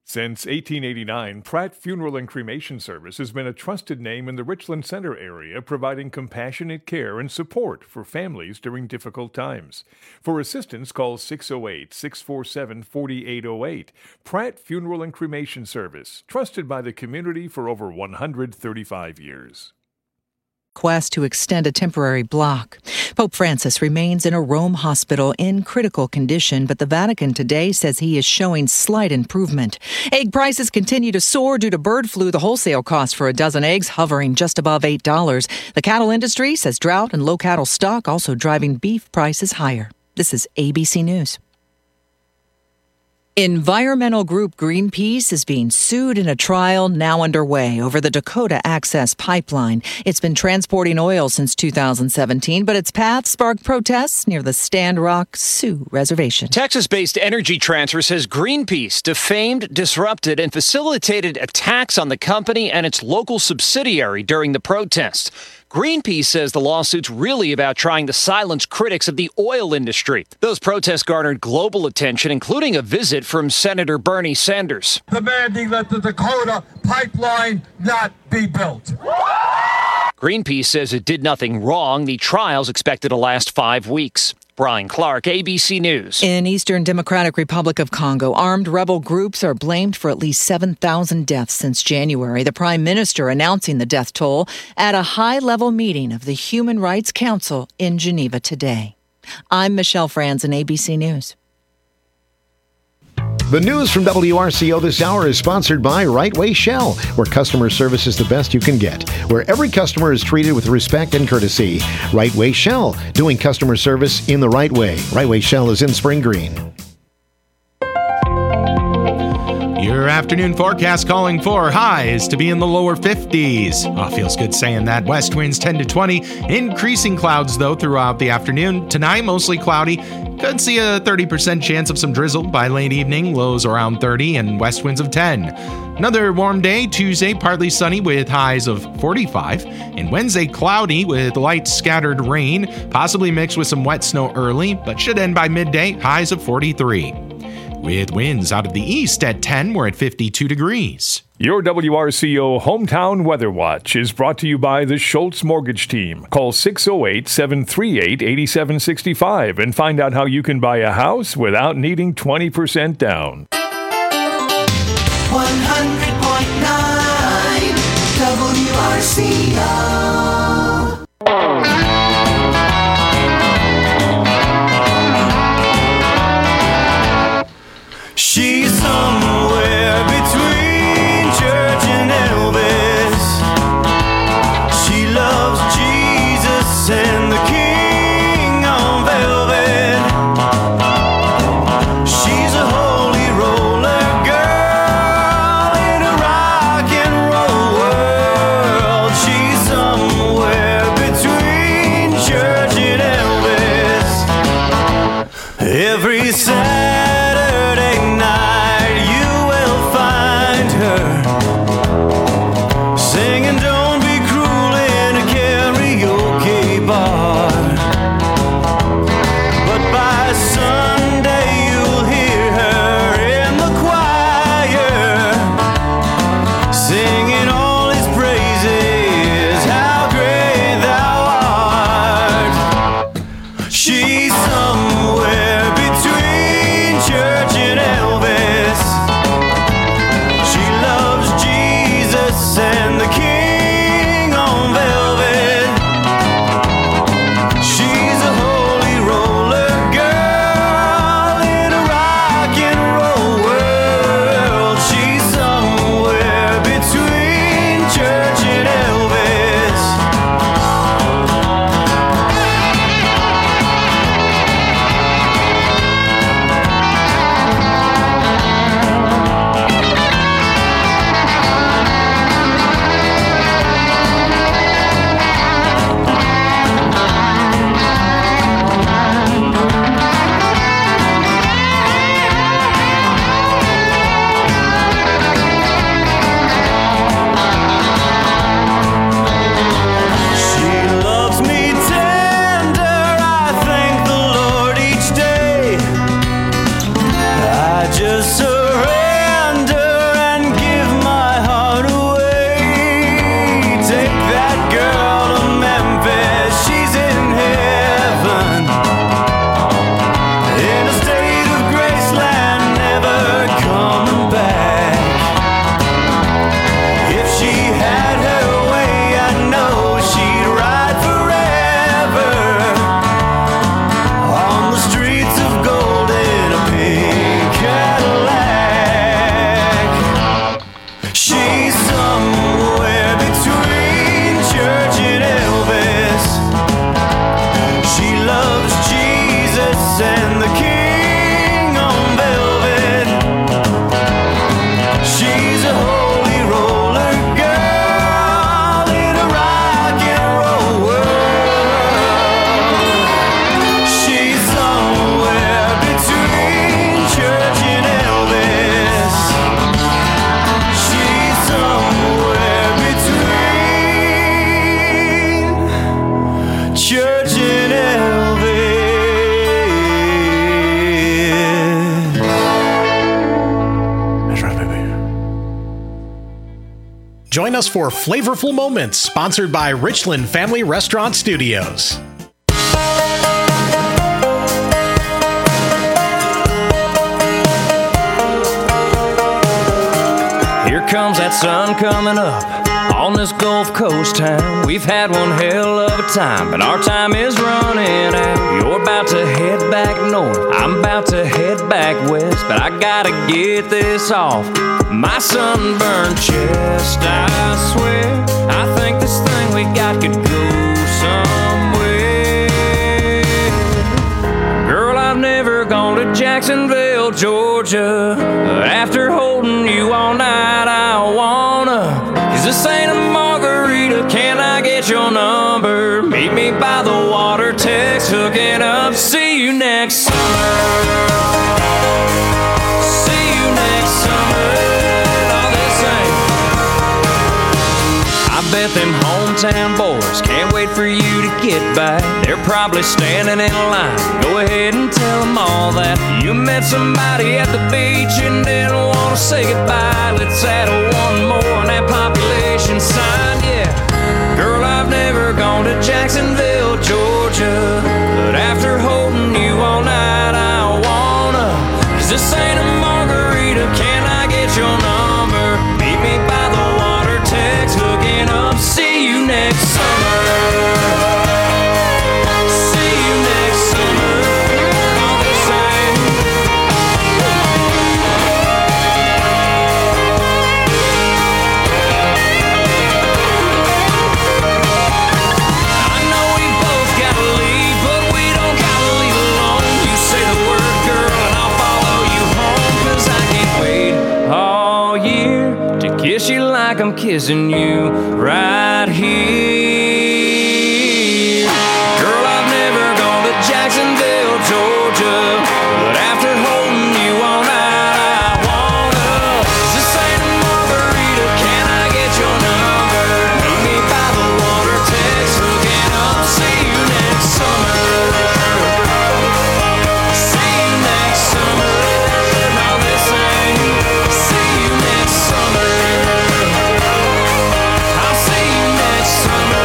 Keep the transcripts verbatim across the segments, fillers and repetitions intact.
Since eighteen eighty-nine, Pratt Funeral and Cremation Service has been a trusted name in the Richland Center area, providing compassionate care and support for families during difficult times. For assistance, call six oh eight, six four seven, four eight oh eight. Pratt Funeral and Cremation Service, trusted by the community for over one hundred thirty-five years. Request to extend a temporary block. Pope Francis remains in a Rome hospital in critical condition, but the Vatican today says he is showing slight improvement. Egg prices continue to soar due to bird flu. The wholesale cost for a dozen eggs hovering just above eight dollars. The cattle industry says drought and low cattle stock also driving beef prices higher. This is A B C News. Environmental group Greenpeace is being sued in a trial now underway over the Dakota Access Pipeline. It's been transporting oil since two thousand seventeen, but its path sparked protests near the Stand Rock Sioux Reservation. Texas-based Energy Transfer says Greenpeace defamed, disrupted, and facilitated attacks on the company and its local subsidiary during the protests. Greenpeace says the lawsuit's really about trying to silence critics of the oil industry. Those protests garnered global attention, including a visit from Senator Bernie Sanders, demanding that the Dakota pipeline not be built. Greenpeace says it did nothing wrong. The trial's expected to last five weeks. Brian Clark, A B C News. In Eastern Democratic Republic of Congo, armed rebel groups are blamed for at least seven thousand deaths since January. The prime minister announcing the death toll at a high-level meeting of the Human Rights Council in Geneva today. I'm Michelle Franzen, A B C News. The news from W R C O this hour is sponsored by Right Way Shell, where customer service is the best you can get, where every customer is treated with respect and courtesy. Right Way Shell, doing customer service in the right way. Right Way Shell is in Spring Green. Your afternoon forecast calling for highs to be in the lower fifties. Oh, feels good saying that. West winds ten to twenty. Increasing clouds, though, throughout the afternoon. Tonight, mostly cloudy. Could see a thirty percent chance of some drizzle by late evening. Lows around thirty and west winds of ten. Another warm day, Tuesday, partly sunny with highs of forty-five. And Wednesday, cloudy with light scattered rain, possibly mixed with some wet snow early, but should end by midday, highs of forty-three. With winds out of the east at ten, we're at fifty-two degrees. Your W R C O Hometown Weather Watch is brought to you by the Schultz Mortgage Team. Call six oh eight, seven three eight, eight seven six five and find out how you can buy a house without needing twenty percent down. one hundred point nine W R C O. She's somewhere between church and Elvis. She loves Jesus and the King on velvet. She's a holy roller girl in a rock and roll world. She's somewhere between Join us for Flavorful Moments, sponsored by Richland Family Restaurant Studios. Here comes that sun coming up on this Gulf Coast town. We've had one hell of a time, but our time is running out. You're about to head back north, I'm about to head back west, but I gotta get this off my sunburned chest. I swear, I think this thing we got could go somewhere. Girl, I've never gone to Jacksonville, Georgia. After holding you all night, I wanna. Is this ain't a margarita? Can I get your number? Meet me by the water, text, hooking up. See you next summer. See you next summer. All this ain't. I bet them hometown boys can't wait for you to get back. They're probably standing in line. Go ahead and tell them all that you met somebody at the beach and didn't want to say goodbye. Let's add one more on that population sign, yeah. Girl, I've never gone to Jacksonville, Georgia, but after holding you all night, I wanna. 'Cause this ain't a margarita, can I get your number? Meet me by the water, text, hooking up. See you next summer. See you next summer. All the same. I know we both gotta leave, but we don't gotta leave alone. You say the word, girl, and I'll follow you home. 'Cause I can't wait all year to kiss you like I'm kissing you right here. Girl, I've never gone to Jacksonville, Georgia, but after holding you all night, I wanna. This ain't a margarita, can I get your number? Meet me by the water, text, hooking up. See you next summer. See you next summer. Now this ain't. See you next summer. I'll see you next summer.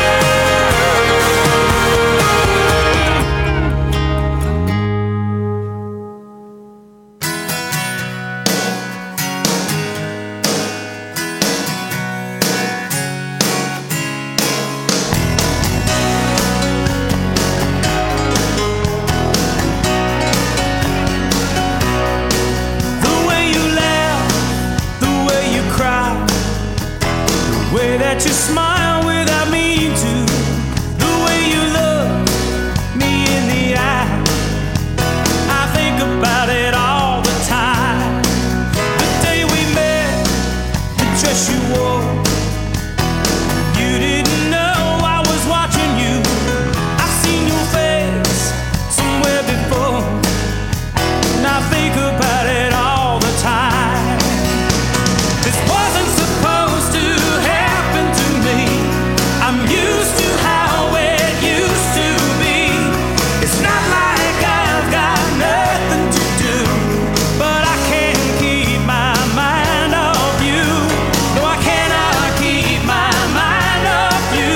The way you laugh, the way you cry, the way that you smile without meaning to, the way you look me in the eye, I think about it all the time. The day we met, the dress you wore, you didn't know I was watching you. I've seen your face somewhere before, and I think about it all the time. This wasn't supposed to happen to me. I'm used to how it used to be. It's not like I've got nothing to do, but I can't keep my mind off you. No, I cannot keep my mind off you.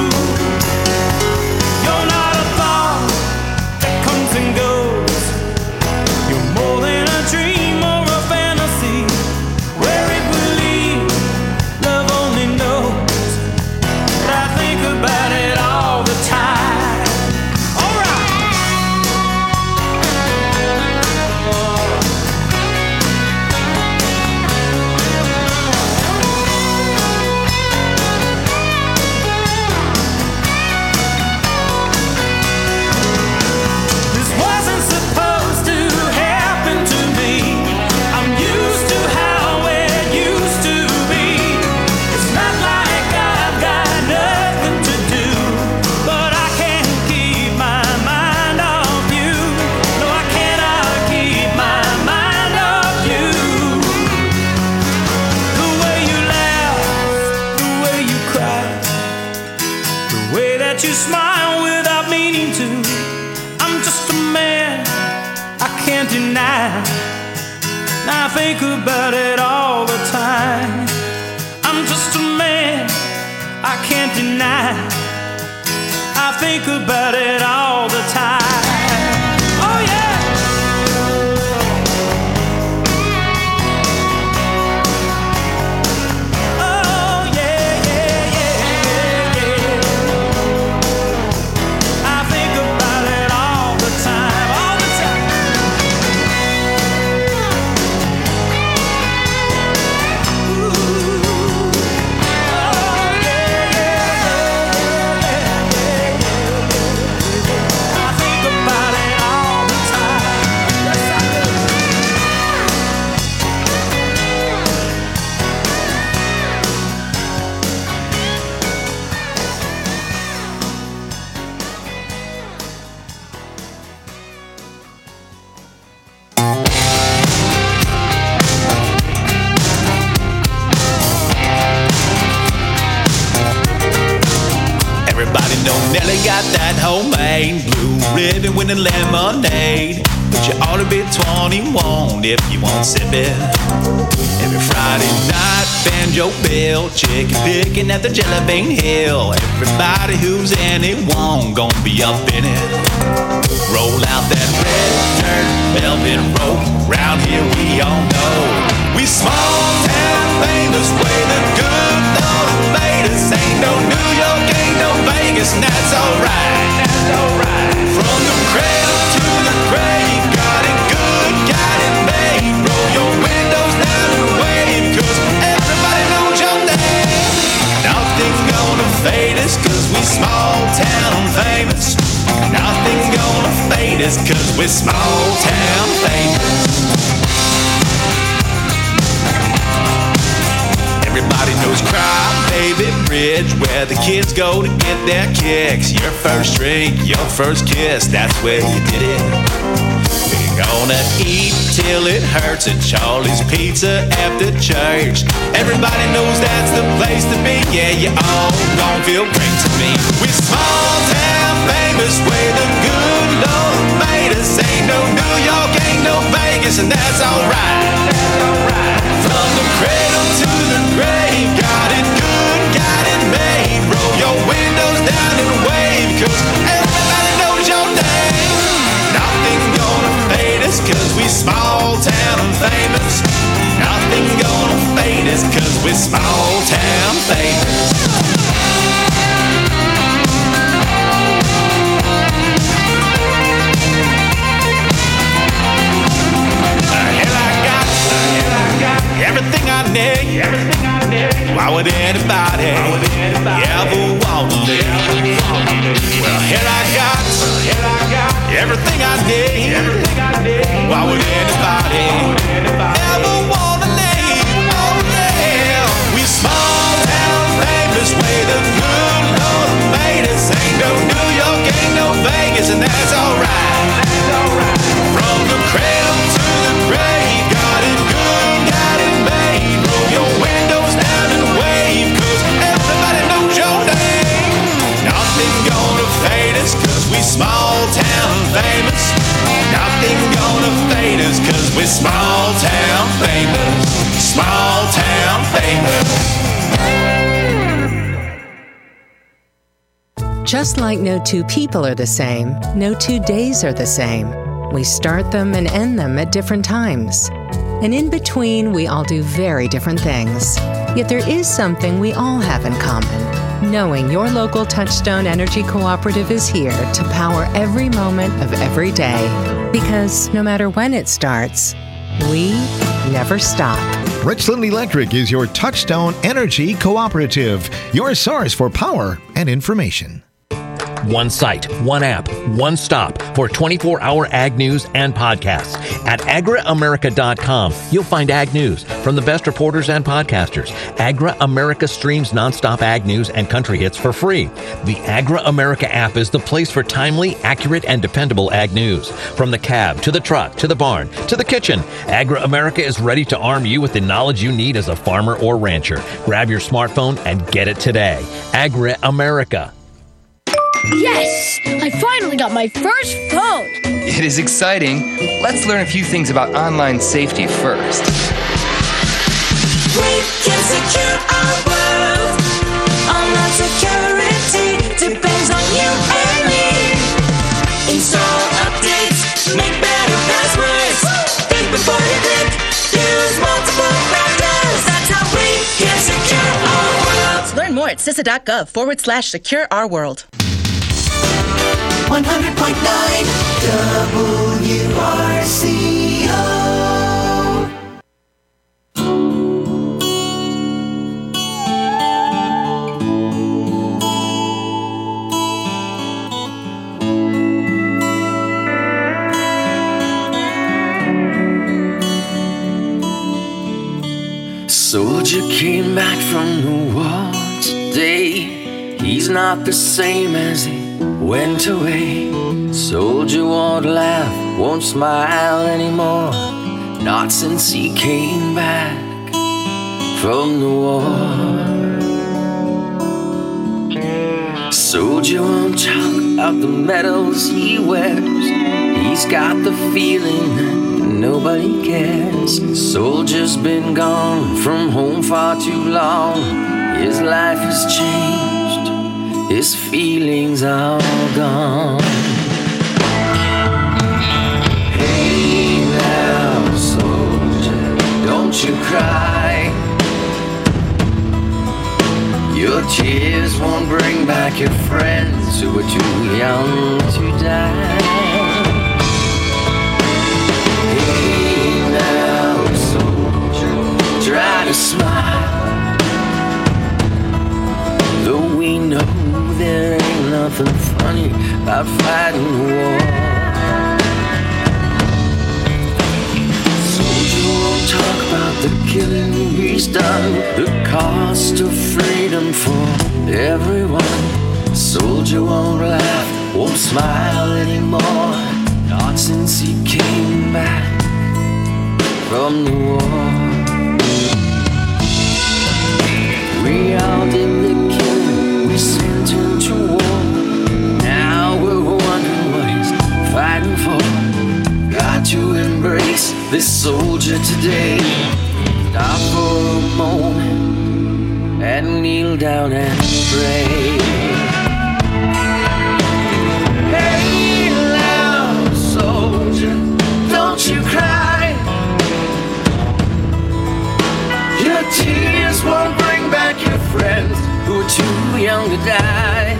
You're not a thought that comes and goes. You're more than a dream or a fantasy. Where it will lead, love only knows. But I think about it all the time. All right. This wasn't supposed to happen to me. I'm used to how it used to be. It's not like I've got nothing to do, but I can't keep my mind off you. No, I cannot keep my mind off you. The way you laugh, the way you cry, the way that you smile without meaning to. I'm just a man, I can't deny. And I think about it all the time. I'm just a I can't deny. I think about it all the time. Oh yeah. Oh yeah, yeah, yeah, yeah. I think about it all the time, all the time. Everybody know Nelly got that homemade blue ribbon with the lemonade. But you ought to be twenty-one if you won't sip it. Every Friday night, banjo bill, chicken picking at the Jelly Bean Hill. Everybody who's anyone gonna be up in it. Roll out that red dirt velvet rope. Round here we all know we small town famous way the good Lord made us. Ain't no New York, ain't no Vegas, and that's alright. That's alright. From the cradle to the grave, got it good, got it made. Roll your windows down and wave, 'cause everybody knows your name. Nothing's gonna fade us, 'cause we small town famous. Nothing's gonna fade us, 'cause we're small town famous. Everybody knows Cry Baby Bridge, where the kids go to get their kicks. Your first drink, your first kiss, that's where you did it. We're gonna eat till it hurts at Charlie's Pizza after church. Everybody knows that's the place to be. Yeah, you all gon' feel great to me. We're small town famous, way the good Lord made us. Ain't no New York, ain't no Vegas, and that's alright. From the cradle to the grave, got it good, got it made. Roll your windows down and wave, 'cause everybody knows your name. Nothing's gonna fade us, 'cause we small town famous. Nothing's gonna fade us, 'cause we small town famous. Everything I need, everything I need. Why would anybody, Why would anybody ever want to live? Well, here I got, here I got everything I need, everything I need. Why would anybody, Why would anybody ever want to live? Oh yeah, we small town famous, way the good Lord made us. Ain't no New York, ain't no Vegas, and that's alright. That's alright. From the cradle to the grave, got it good, got it made. Roll your windows down and wave, 'cause everybody knows your name. Nothing's gonna fade us, 'cause we small town famous. Nothing's gonna fade us, 'cause we small town famous. Small town famous. Just like no two people are the same, no two days are the same. We start them and end them at different times. And in between, we all do very different things. Yet there is something we all have in common. Knowing your local Touchstone Energy Cooperative is here to power every moment of every day. Because no matter when it starts, we never stop. Richland Electric is your Touchstone Energy Cooperative, your source for power and information. One site, one app, one stop for twenty-four hour ag news and podcasts. At agra america dot com, you'll find ag news from the best reporters and podcasters. Agra America streams nonstop ag news and country hits for free. The Agra America app is the place for timely, accurate, and dependable ag news. From the cab, to the truck, to the barn, to the kitchen, Agra America is ready to arm you with the knowledge you need as a farmer or rancher. Grab your smartphone and get it today. Agra America. Yes! I finally got my first phone! It is exciting. Let's learn a few things about online safety first. We can secure our world. Online safety. more at C I S A.gov forward slash secure our world. one hundred point nine W R C O. Soldier came back from the war today. He's not the same as he went away. Soldier won't laugh, won't smile anymore. Not since he came back from the war. Soldier won't talk about the medals he wears. He's got the feeling that nobody cares. Soldier's been gone from home far too long. His life has changed, his feelings are gone. Hey now, soldier, don't you cry. Your tears won't bring back your friends who were too young to die. Try to smile, though we know there ain't nothing funny about fighting the war. Soldier won't talk about the killing he's done, the cost of freedom for everyone. Soldier won't laugh, won't smile anymore, not since he came back from the war. We all did the killing, we sent him to war. Now we're wondering what he's fighting for. Got to embrace this soldier today. Stop for a moment and kneel down and pray. Hey now, soldier, don't you cry. Your tears won't bring back your friends who are too young to die.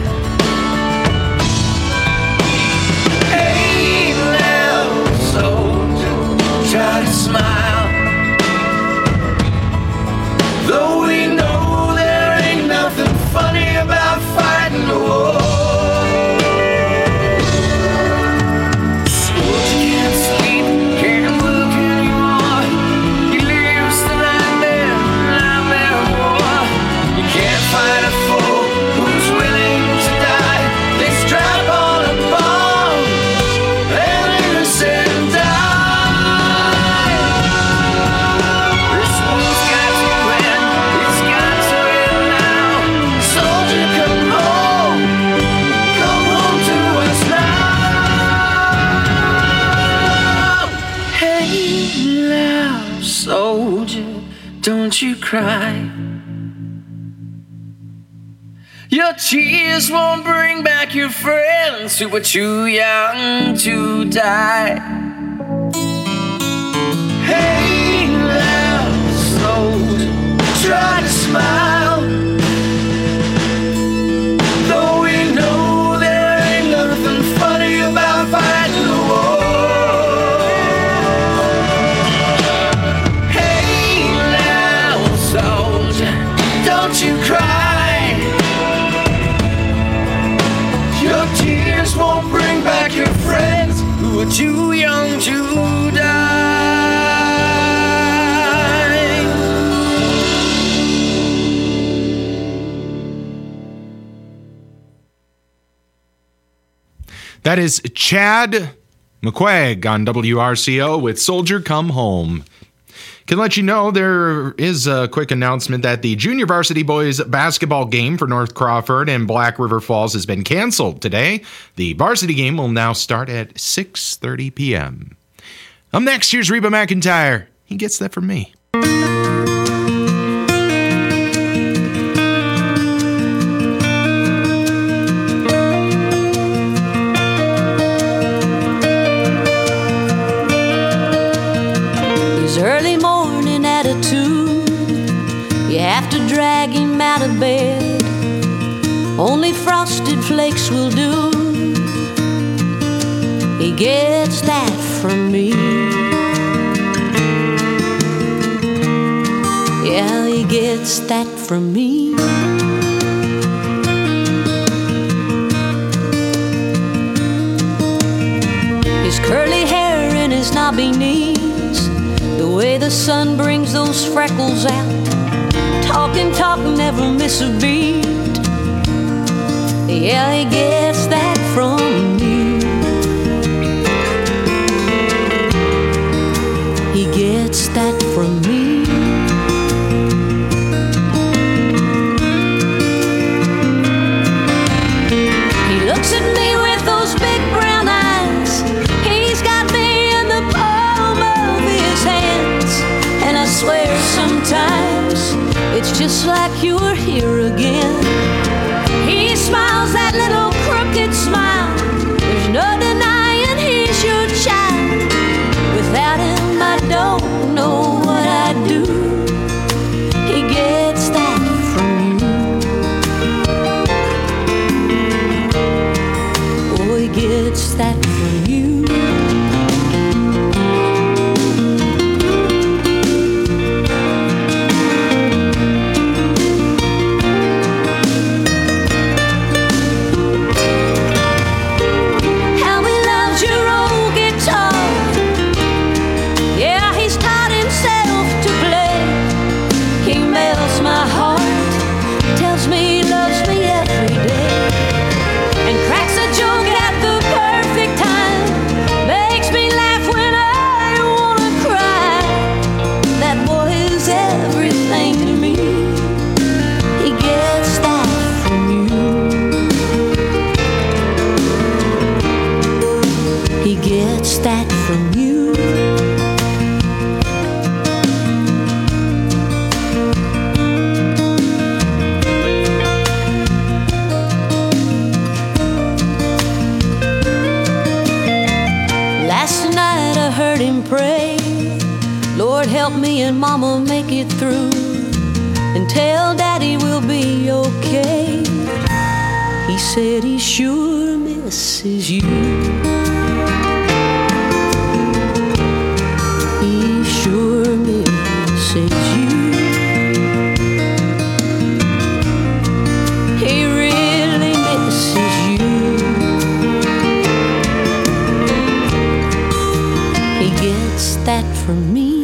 Hey now, soldier, try to smile, though we know there ain't nothing funny about fighting the war. Soldier can't sleep, can't look anymore. He lives the nightmare, nightmare of war. You can't fight a foe who's willing to die. They strap on a bomb and innocent die. This war's got to end, it's got to end now. Soldier, come home, come home to us now. Hey now, soldier, don't you cry. Your tears won't bring back your friends who were too young to die. Hey now, soldier, try to smile, though we know there ain't nothing funny about fighting the war. Hey now, soldier, don't you cry. Your tears won't bring back your friends who are too young to die. That is Chad McQuaig on W R C O with Soldier Come Home. Can let you know there is a quick announcement that the junior varsity boys basketball game for North Crawford and Black River Falls has been canceled today. The varsity game will now start at six thirty p.m. Up next, here's Reba McEntire. He gets that from me. His early morning attitude, you have to drag him out of bed. only frosted flakes will do. He gets that from me. Yeah, he gets that from me. His curly hair and his knobby knees, the way the sun brings those freckles out. Talk and talk, never miss a beat. Yeah, he gets that from you. He gets that from me. He looks at me with those big brown eyes. He's got me in the palm of his hands. And I swear sometimes it's just like you were here again. He smiles that little crooked smile. There's no denying he's your child. Without him I don't know what I'd do. He gets that from you. Oh, he gets that from you. That from you. Last night I heard him pray, Lord help me and Mama make it through, and tell Daddy we'll be okay. He said he sure misses you. Sure misses you. He really misses you. He gets that from me.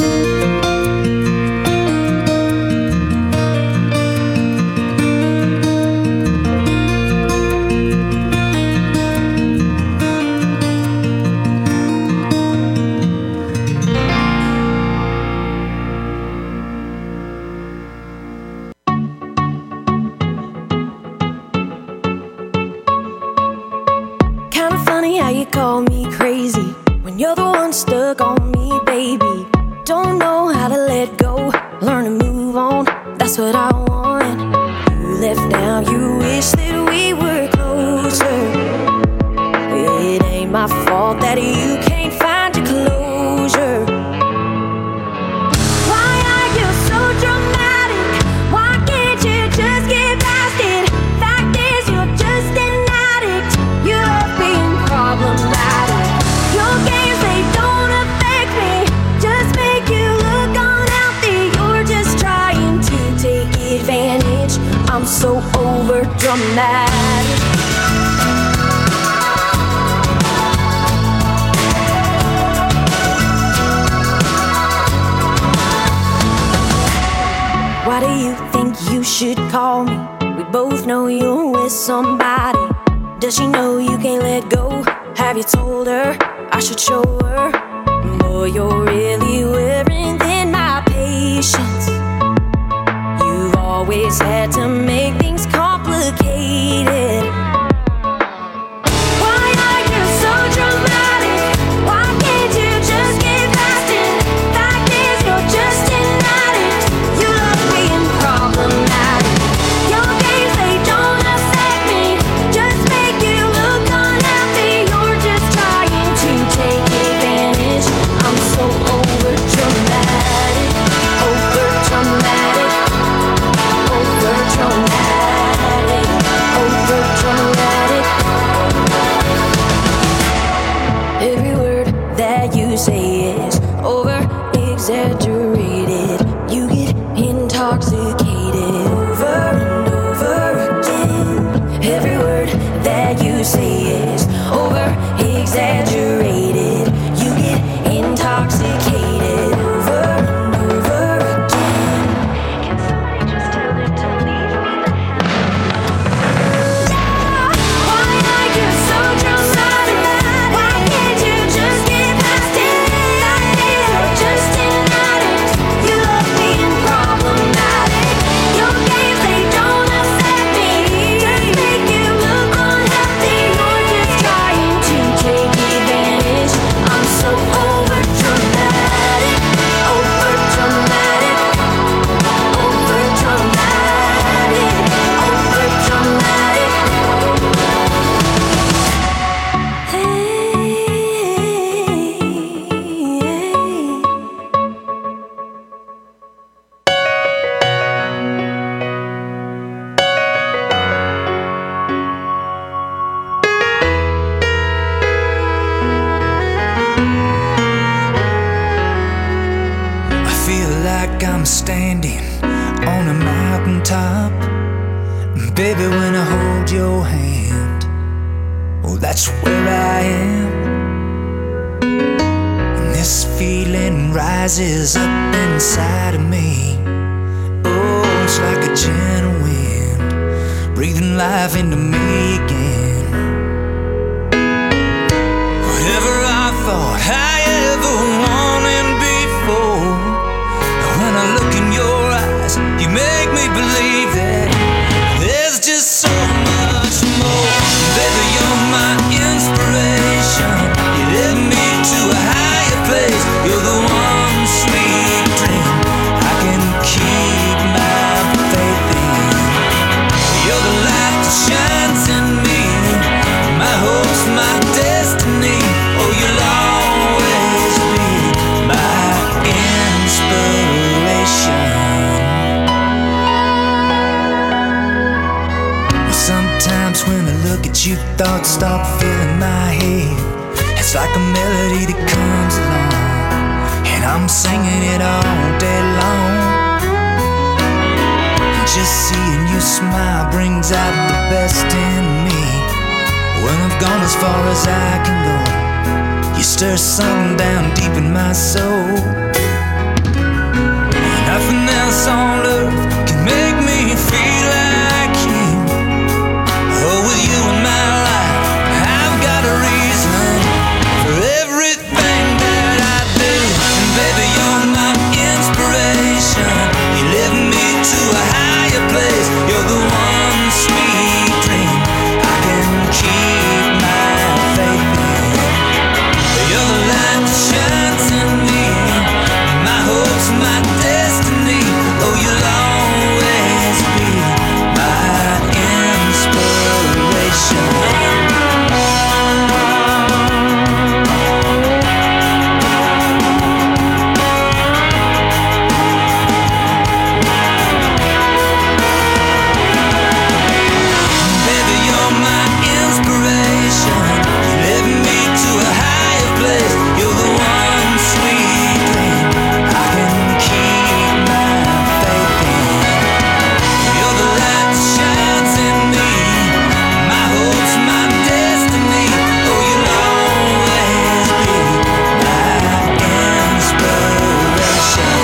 Call me crazy when you're the one stuck on me, baby. Don't know how to let go, learn to move on, that's what I want. You left now, you wish that we were closer. It ain't my fault that you can't find your closure. Why are you so dramatic? Why can't you just get past it? Fact is, you're just an addict. You love being problematic. Your games, they don't affect me, just make you look unhealthy. You're just trying to take advantage. I'm so over dramatic. Why do you think you should call me? We both know you're with somebody. Does she know you can't let go? Have you told her I should show her? Boy, you're really wearing thin my patience. You've always had to make things complicated. Why are you so dramatic? Why can't you just get past it? Fact is, you're just an addict. You love being problematic. Your games, they don't affect me, just make you look unhappy. You're just trying to take advantage. I'm so over dramatic, over dramatic, over dramatic. intoxicated over and over again. Every word that you say is over exaggerated. You get intoxicated over and over again. Can somebody just tell it to leave me the hell? Yeah, why are you so dramatic? Why can't you just get past it? That is, you're just an addict. You love being problematic. Your games, they don't upset me. Just make you look unhealthy. You're just trying to take advantage. I'm so over dramatic, over dramatic, over dramatic, over dramatic. I feel like I'm standing on a mountaintop. And baby, when I hold your hand, oh, that's where I am. And this feeling rises up inside of me. Oh, it's like a gentle wind, breathing life into me again. Whatever I thought I ever wanted before, when I look in your eyes, you make me believe that there's just so much more. Baby, you're my inspiration. You lift me to a higher place. You're the one sweet dream I can keep my faith in. You're the light that shines in me, my hopes, my destiny. Oh, you'll always be my inspiration. Well, sometimes when I look at you, thoughts start filling my head. It's like a melody that comes along, and I'm singing it all day long. And just seeing you smile brings out the best in me. When I've gone as far as I can go, you stir something down deep in my soul. Nothing else on earth can make me feel like you. Oh, with you in my life, I've got a reason for everything that I do. And baby, you're my inspiration. You lift me to a higher place. You're the one sweet dream I can keep my faith in. You're the light that shines in me, my hopes, my destiny. Oh, you'll always be my inspiration. Baby, you're my inspiration. You lift me to a higher place. You're the one sweet dream I can keep my faith in. You're the light that shines in me, my hopes, my destiny. Oh, you'll always be my inspiration.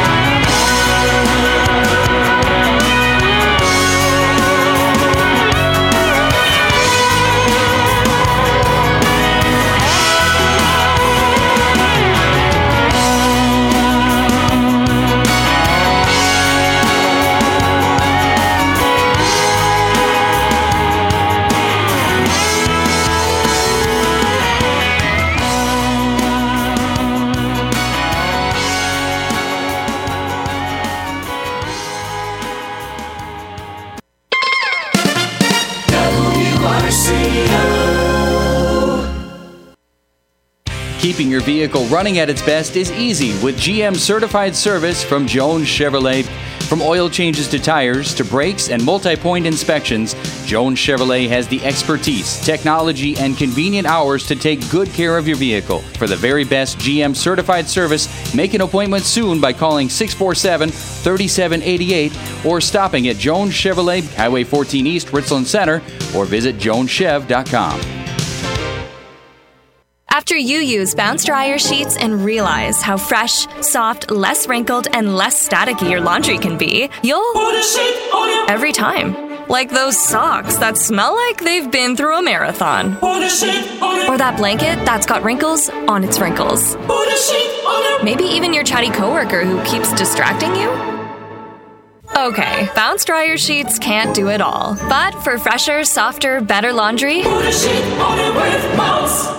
Keeping your vehicle running at its best is easy with G M certified service from Jones Chevrolet. From oil changes to tires to brakes and multi-point inspections, Jones Chevrolet has the expertise, technology, and convenient hours to take good care of your vehicle. For the very best G M certified service, make an appointment soon by calling six four seven, three seven eight eight or stopping at Jones Chevrolet, Highway fourteen East, Richland Center, or visit jones chev dot com. After you use Bounce Dryer sheets and realize how fresh, soft, less wrinkled, and less staticky your laundry can be, you'll put a sheet on your every time. Like those socks that smell like they've been through a marathon. Put a sheet on your or that blanket that's got wrinkles on its wrinkles. Put a sheet on your maybe even your chatty coworker who keeps distracting you. Okay, Bounce Dryer sheets can't do it all. But for fresher, softer, better laundry, put a sheet on it with Bounce.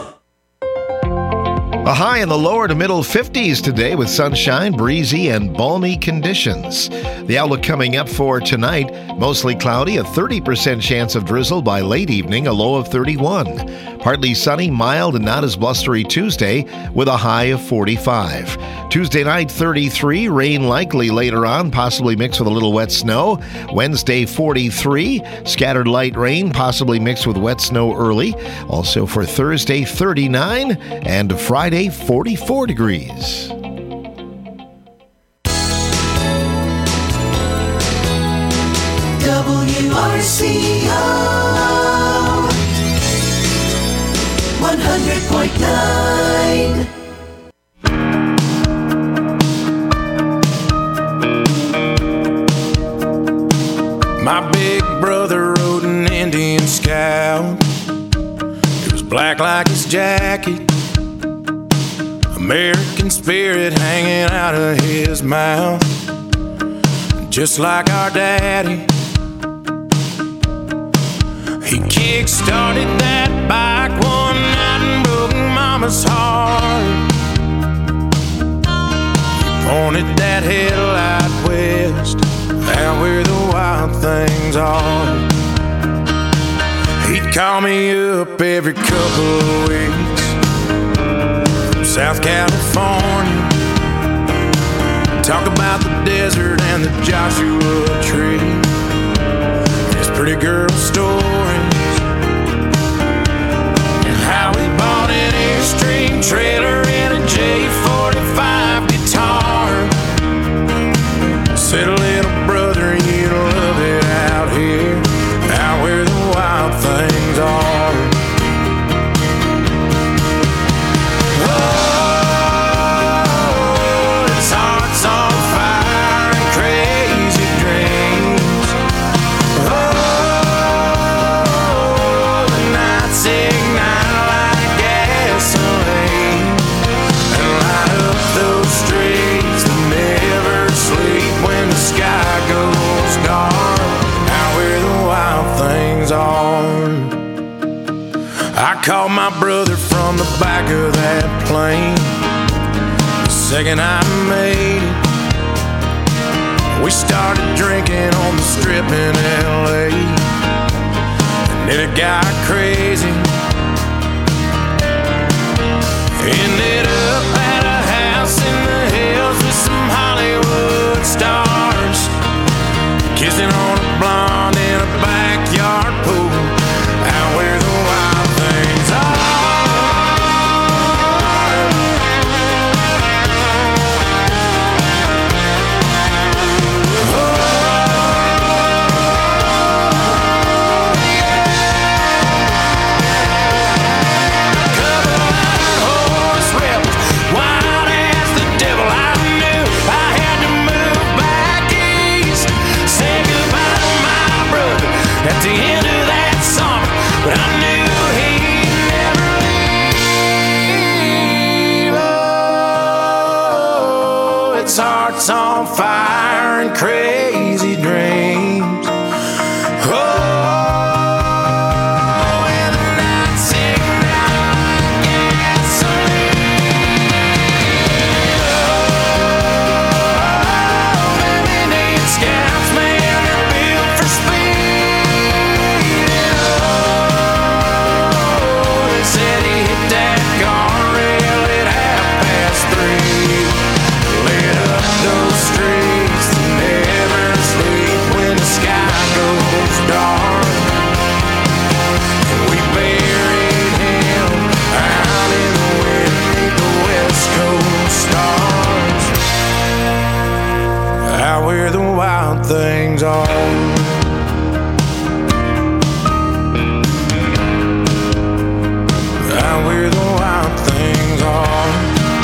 A high in the lower to middle fifties today with sunshine, breezy, and balmy conditions. The outlook coming up for tonight, mostly cloudy, a thirty percent chance of drizzle by late evening, a low of thirty-one. Partly sunny, mild, and not as blustery Tuesday with a high of forty-five. Tuesday night, thirty-three, rain likely later on, possibly mixed with a little wet snow. Wednesday, forty-three, scattered light rain, possibly mixed with wet snow early. Also for Thursday, thirty-nine, and Friday, forty-four degrees. W R C O one hundred point nine. My big brother rode an Indian Scout. It was black like his jacket, American spirit hanging out of his mouth. Just like our daddy, he kick-started that bike one night and broke Mama's heart. He pointed that headlight west, out where the wild things are. He'd call me up every couple of weeks from South California, talk about the desert and the Joshua Tree, his pretty girl stories, and how he bought an Airstream trailer and a J forty-five guitar. Said, little brother, you love it out here, out where the wild things are. I called my brother from the back of that plane the second I made it. We started drinking on the strip in L A, and then it got crazy. Ended up at a house in the hills with some Hollywood stars, kissing on a blonde in a backyard pool, out where the wild things are. At the end of that summer, but I knew he'd never leave. Oh, its heart's on fire and crazy dreams. Oh, and the nights ignite like gasoline. Oh, Indian Scouts, man, they're built for speed. things are. Out where the wild things are.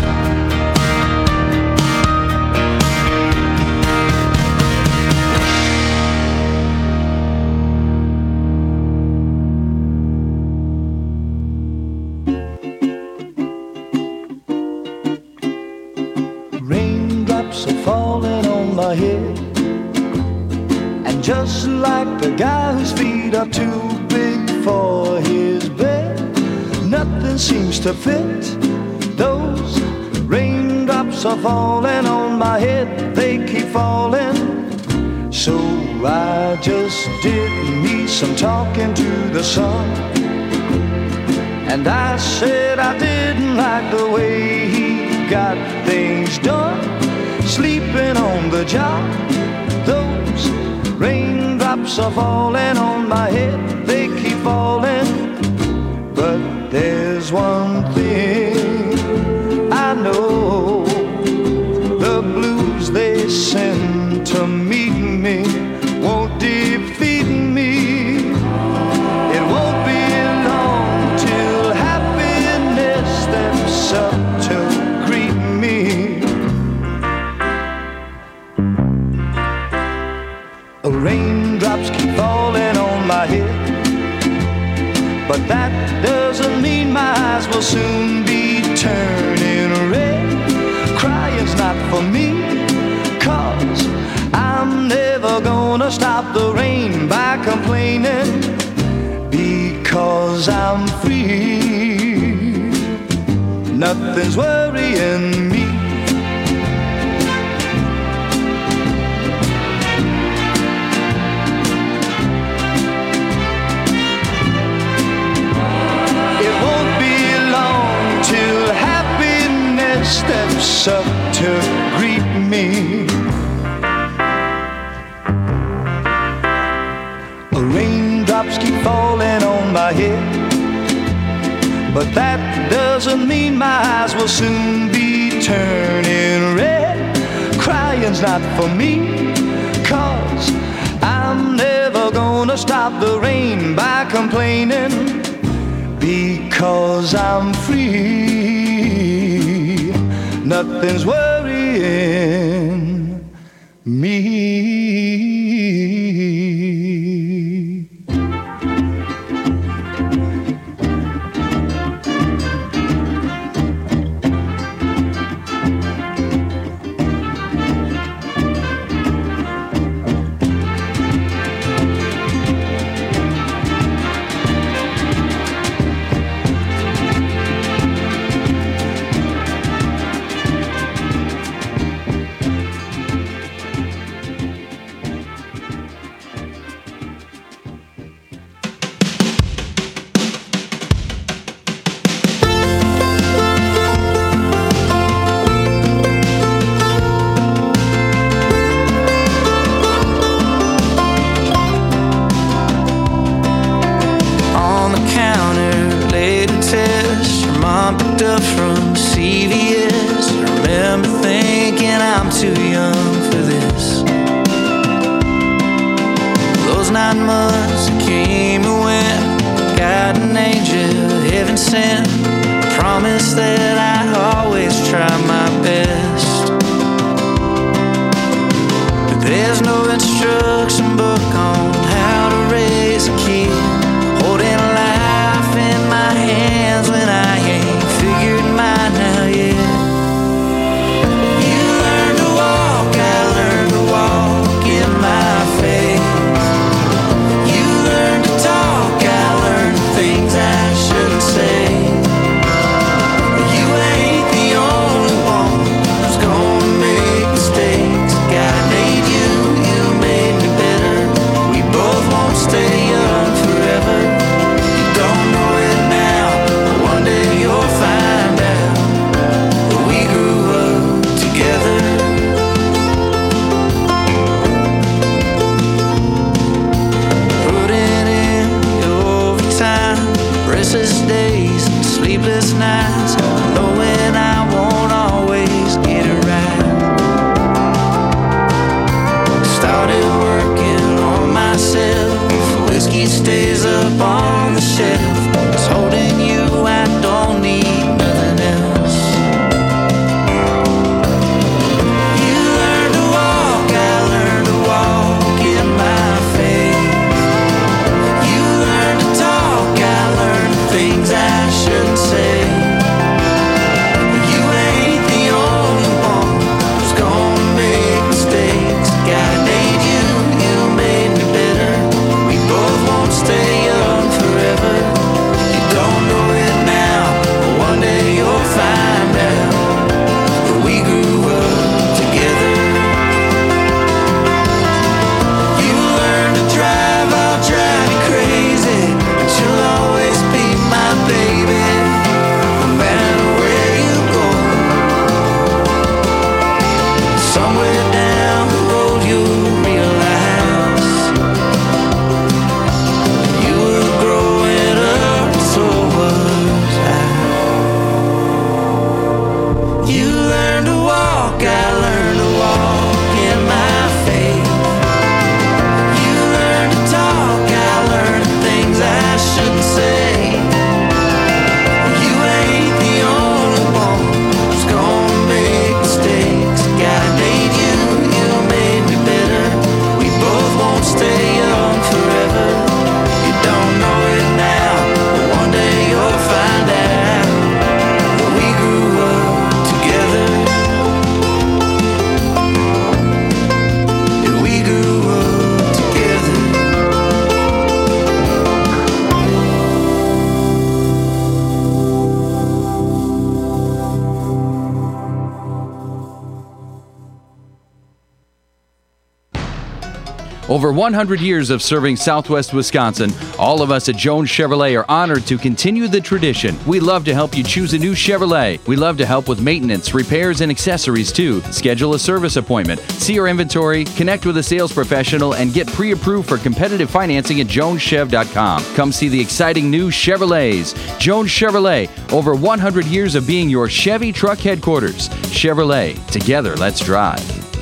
Raindrops are falling on my head, and just like the guy whose feet are too big for his bed, nothing seems to fit. Those raindrops are falling on my head, they keep falling. So I just did me some talking to the sun, and I said I didn't like the way he got things done, sleeping on the job. Those raindrops are falling on my head, they keep falling. But there's one thing I know, the blues they send to meet me won't defeat me. It won't be long till happiness steps up to greet me. Raindrops keep falling on my head, but that doesn't mean my eyes will soon be turning red. Crying's not for me, 'cause I'm never gonna stop the rain by complaining, because I'm free. Nothing's worrying me. Steps up to greet me. Raindrops keep falling on my head, but that doesn't mean my eyes will soon be turning red. Crying's not for me, 'cause I'm never gonna stop the rain by complaining, because I'm free. Nothing's worrying me. Started whiskey stays up on the shelf. It's holding you, I don't need nothing else. You learn to walk, I learn to walk in my faith. You learn to talk, I learn the things I shouldn't say. You ain't the only one who's gonna make mistakes. God made you, you made me better. We both won't stay young forever. You don't know it now, but one day you'll find out that we grew up together. You learn to drive, I'll drive you crazy, but you'll always be my baby, no matter where you go. Somewhere down the road you'll realize you were growing up, so was I. You learn to walk, I learn to walk in my faith. You learn to talk, I learn the things I shouldn't say. You ain't the only one who's gonna make mistakes. God made you, you made me better. We both won't stay young forever. You don't know it now, but one day you'll find out that we grew up together. That we grew up together. Over one hundred years of serving Southwest Wisconsin, all of us at Jones Chevrolet are honored to continue the tradition. We love to help you choose a new Chevrolet. We love to help with maintenance, repairs, and accessories too. Schedule a service appointment, see our inventory, connect with a sales professional, and get pre-approved for competitive financing at jones chev dot com. Come see the exciting new Chevrolets. Jones Chevrolet, over one hundred years of being your Chevy truck headquarters. Chevrolet, together let's drive.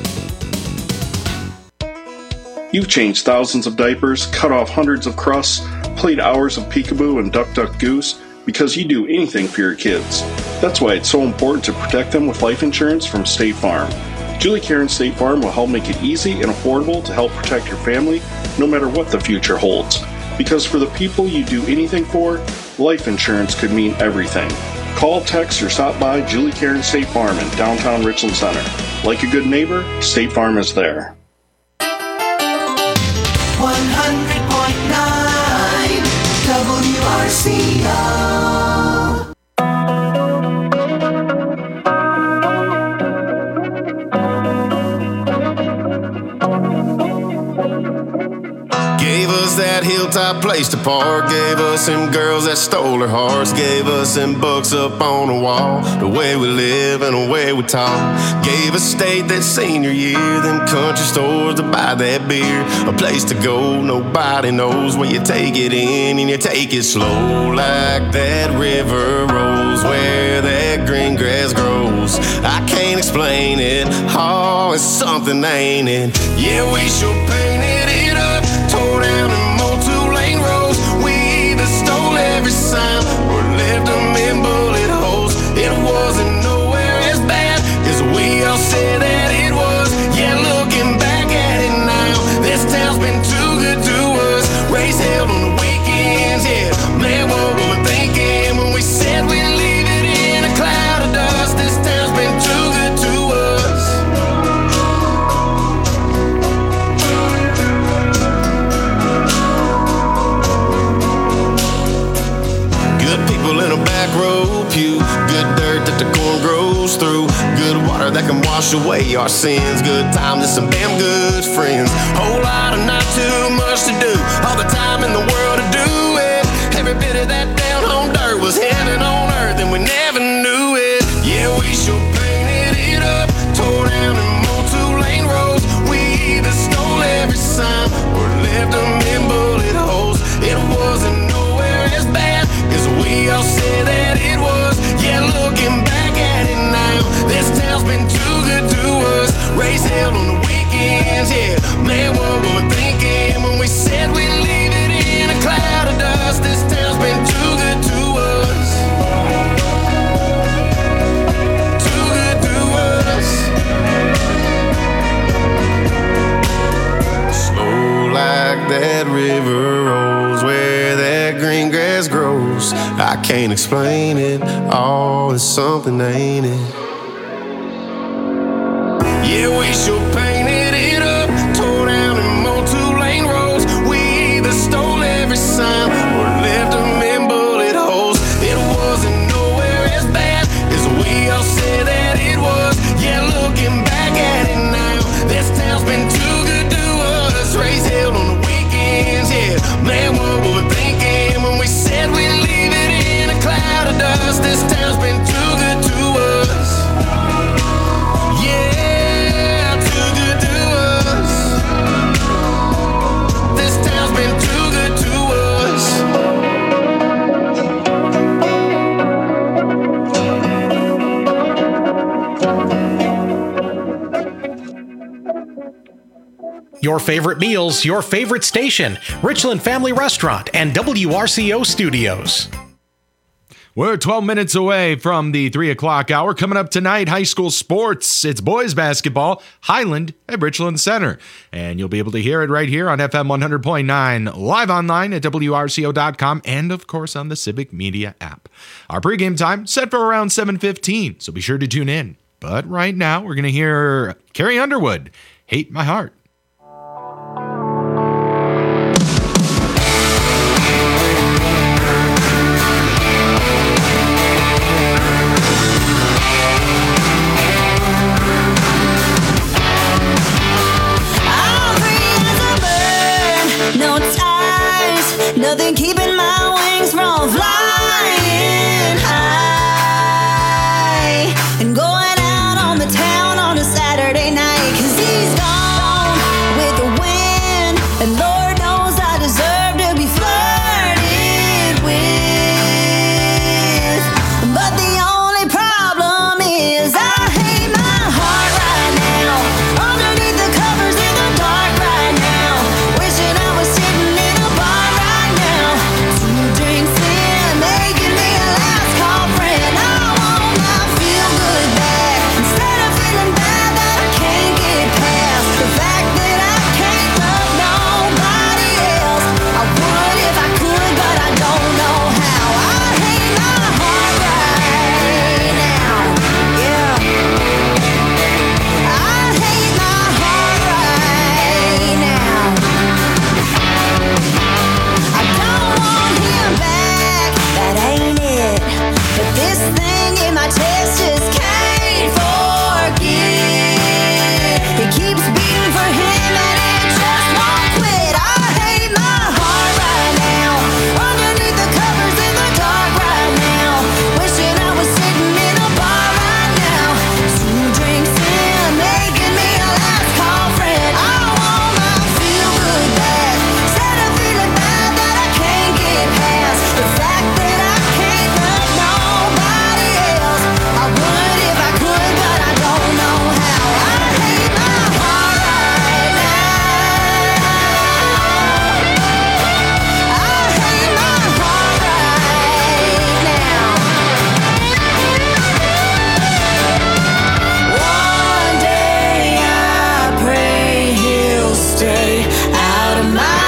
You've changed thousands of diapers, cut off hundreds of crusts, played hours of peekaboo and duck duck goose because you do anything for your kids. That's why it's so important to protect them with life insurance from State Farm. Julie Karen State Farm will help make it easy and affordable to help protect your family no matter what the future holds. Because for the people you do anything for, life insurance could mean everything. Call, text, or stop by Julie Karen State Farm in downtown Richland Center. Like a good neighbor, State Farm is there. one hundred point nine W R C O. Gave us that hilltop place to park. Gave us them girls that stole our hearts. Gave us them books up on the wall. The way we live and the way we talk. Gave us state that senior year. Them country stores to buy that beer. A place to go nobody knows, where you take it in and you take it slow. Like that river rolls where that green grass grows. I can't explain it. Oh, it's something, ain't it? Yeah, we sure painted it up. Tore down and mowed two lane roads. We either stole every sign or left them in bullet holes. It wasn't nowhere as bad as we all said that it was. Yeah, looking back at it now, this town's been too good to us. Race held on the weekends, yeah. Man, what were we thinking when we said we'd leave it in a cloud of dust? This town's been too good to us. In a back row pew, good dirt that the corn grows through, good water that can wash away our sins, good times and some damn good friends, whole lot of not too much to do, all the time in the world to do it, every bit of that down home dirt was heaven on earth and we never knew it. Yeah, we sure painted it up, tore down and mowed two lane roads. We either stole every sign or left them in bullet holes. It wasn't nowhere as bad as we all said that it was. Yeah, looking back at it now, this town's been too good to us. Race held on the weekends, yeah. Man, what were we thinking when we said we'd leave it in can't explain it. Oh, it's something, ain't it? Yeah, we sure painted it up, tore down and mowed two-lane roads. We either stole every sign or left them in bullet holes. It wasn't nowhere as bad as we all said that it was. Yeah, looking back at it now, this town's been too good to us. Raised hell on the weekends, yeah. Man, what were we thinking when we said we'd leave it in a cloud of dust? This town's been too good to us. Yeah, too good to us. This town's been too good to us. Your favorite meals, your favorite station, Richland Family Restaurant and W R C O Studios. We're twelve minutes away from the three o'clock hour. Coming up tonight, high school sports. It's boys basketball, Highland at Richland Center. And you'll be able to hear it right here on F M one hundred point nine, live online at W R C O dot com, and of course on the Civic Media app. Our pregame time set for around seven fifteen, so be sure to tune in. But right now, we're going to hear Carrie Underwood, Hate My Heart. No ties, nothing keeping my wings from flying high and going out on the town on a Saturday night. 'Cause he's gone with the wind, and Lord knows I deserve to be flirted with. But the only problem is I hate my heart right now, underneath the covers in the dark right now, wishing I was sitting in a bar right now, two drinks in, making me a last call friend. I want my feel good back, instead of feeling bad that I can't get past the fact that I can't love nobody else. I would if I could, but I don't know how. I hate my heart right now, yeah. I hate my heart right now. I don't want him back, that ain't it. But this thing in my chest just can't forget. It keeps beating for him and it just won't quit. I hate my heart right now, underneath the covers in the dark right now, wishing I was sitting in a bar right now, two drinks in, making me a last call friend. I want my feel good back, instead of feeling bad that I can't get past the fact that I can't love nobody else. I would if I could, but I don't know how. I hate my heart right now. I hate my heart right now. One day I pray he'll stay out of my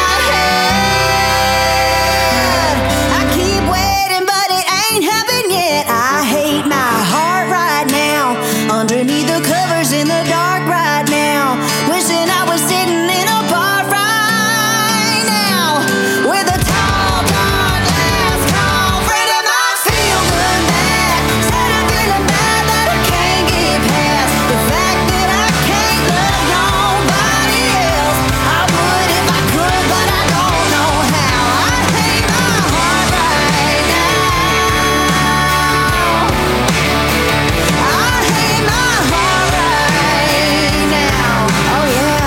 head. I keep waiting, but it ain't happened yet. I hate my heart right now, underneath the covers in the dark right now, wishing I was sitting in a bar right now, with a tall, dark last call friend of mine. Feel good back, instead of feeling bad that I can't get past the fact that I can't love nobody else. I would if I could, but I don't know how. I hate my heart right now. I hate my heart right now. Oh yeah.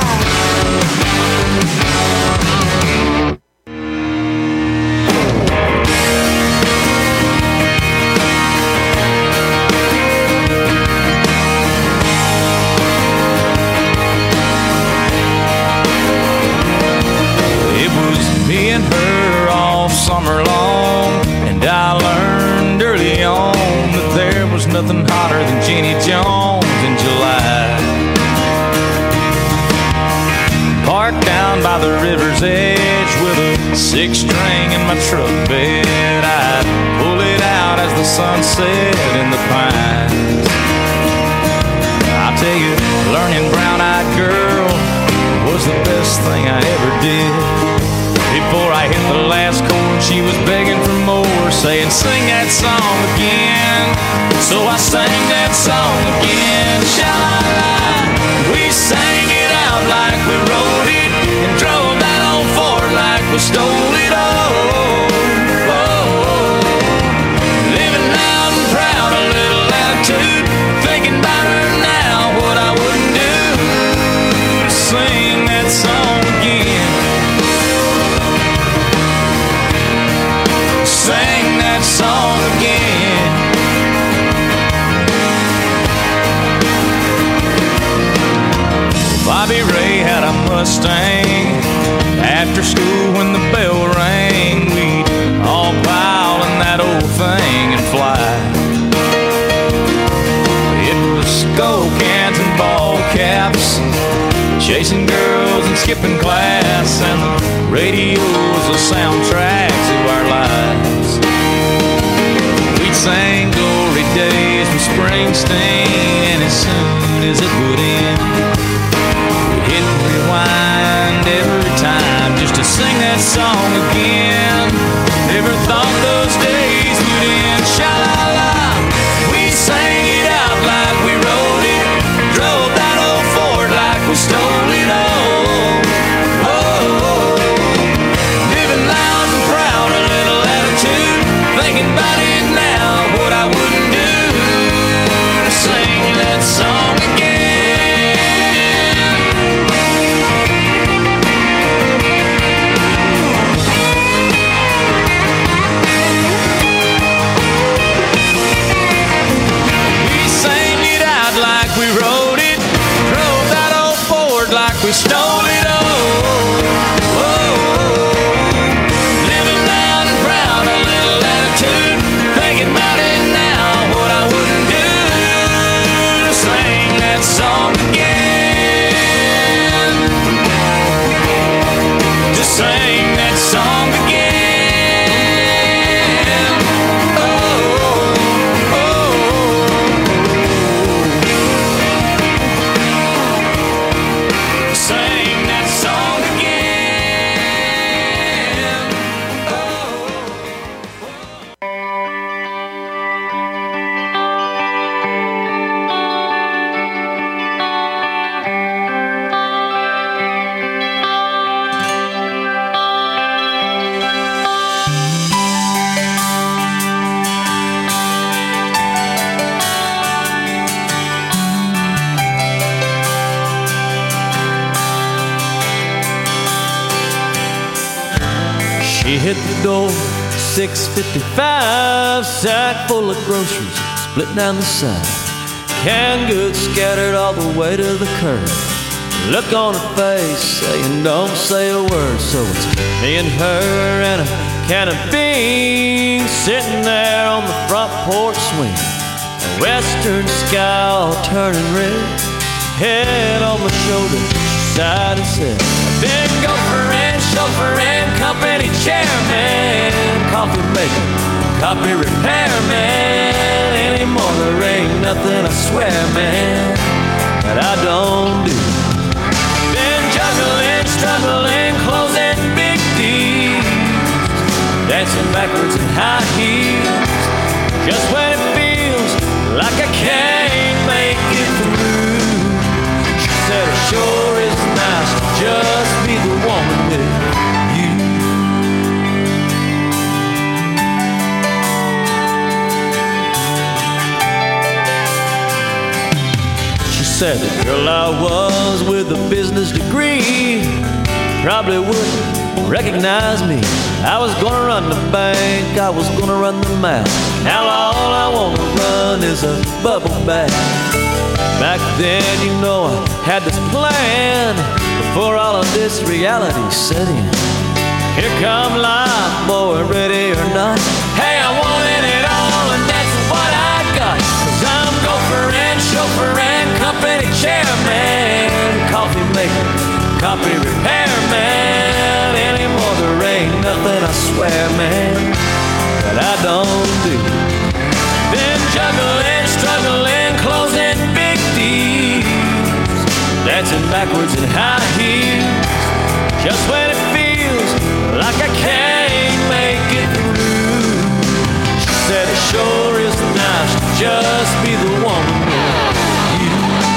It was me and her all summer long, and I learned early on that there was nothing hotter than Jenny Jones in July. Parked down by the river's edge with a six string in my truck bed, I'd pull it as the sun set in the pines. I'll tell you, learning Brown-Eyed Girl was the best thing I ever did. Before I hit the last chord, she was begging for more, saying, sing that song again. So I sang that song again. Sha-la-la, we sang it out like we wrote it, and drove that old Ford like we stole it all. Living loud and proud, a little attitude, thinking about her now, what I wouldn't do to sing that song again. Sing that song again. Bobby Ray had a Mustang. After school when the bell rang, we'd all pile in that old thing and fly. It was skull cans and ball caps, chasing girls and skipping class, and the radio was a soundtrack to our lives. We'd sing Glory Days from Springsteen, and as soon as it would end, we'd hit rewind every time just to sing that song again. Never thought those days would end. Sha-la-la, we sang it out like we wrote it, drove that old Ford like we stole it all. Oh, living loud and proud, a little attitude, thinking about it now, what I wouldn't do to sing that song again. We rode it, drove that old Ford like we stole it all. Whoa, living loud and proud, a little attitude, thinking about it now, what I wouldn't do to sing that song again. To sing that song again. She hit the door, six fifty-five, sack full of groceries, split down the side. Canned goods scattered all the way to the curb. Look on her face, saying don't say a word. So it's me and her and a can of beans, sitting there on the front porch swing. A western sky all turning red, head on my shoulder, sighed and said, I've been gopher-ing, chauffeur-ing, company chairman, coffee maker, copy repairman. Anymore there ain't nothing, I swear, man, that I don't do. Been juggling, struggling, closing big deals, dancing backwards in high heels, just when it feels like I can't make it through. She said it sure is nice to just be the woman with you. She said the girl I was with a business degree probably wouldn't recognize me. I was gonna run the bank, I was gonna run the mouth. Now all I wanna run is a bubble bath. Back then, you know, I had this plan before all of this reality set in. Here come life, boy, ready or not. Hey, I wanted it all, and that's what I got. Cause I'm gopher-ing, chauffeur-ing, company chairman, coffee maker, copy repairman. Anymore there ain't nothing, I swear, man, that I don't do. backwards in high heels, just when it feels like I can't make it through. She said it sure is nice to just be the woman with you.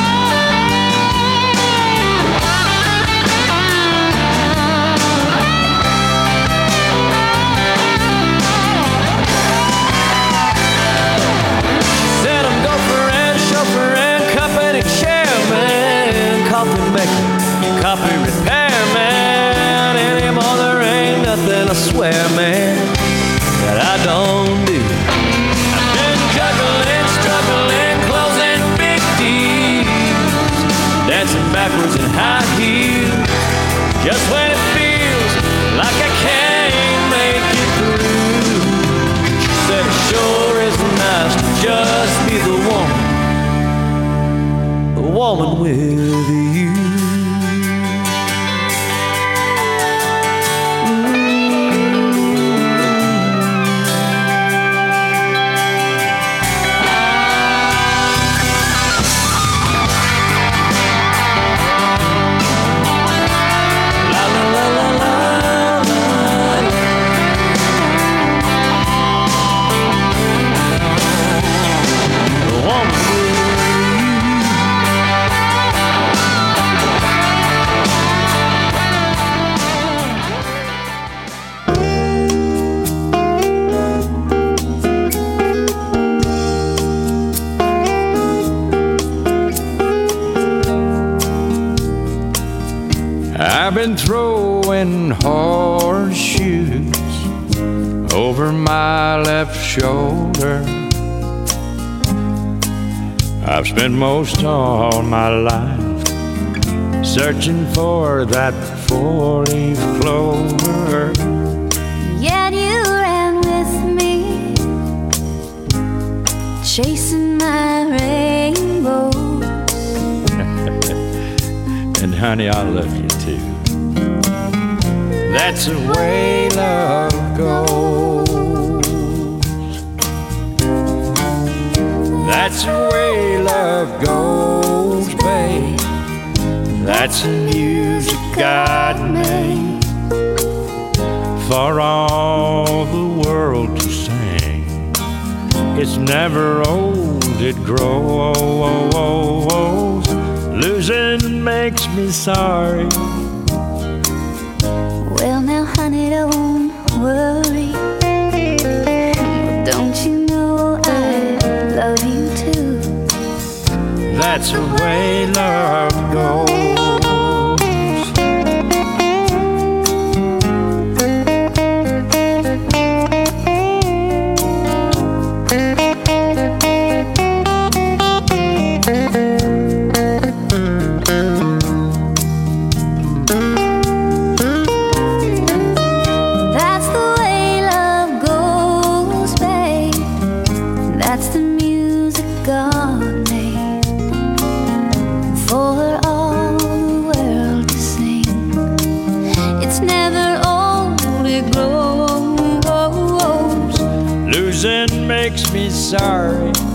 She said I'm gopher and chauffeur and company chairman, coffee maker, copy repairman. Anymore there ain't nothing, I swear, man, that I don't do. I've been juggling, struggling, closing big deals, dancing backwards in high heels, just when it feels like I can't make it through. She said it sure is nice to just be the woman, the woman with you. I've been throwing horseshoes over my left shoulder. I've spent most all my life searching for that four-leaf clover. Yet you ran with me, chasing my rainbow. And honey, I love you too. That's the way love goes. That's the way love goes, babe. That's the music God made for all the world to sing. It's never old, it grows. Losing makes me sorry. Well now honey, don't worry. Don't you know I love you too? That's the way love goes. Makes me sorry.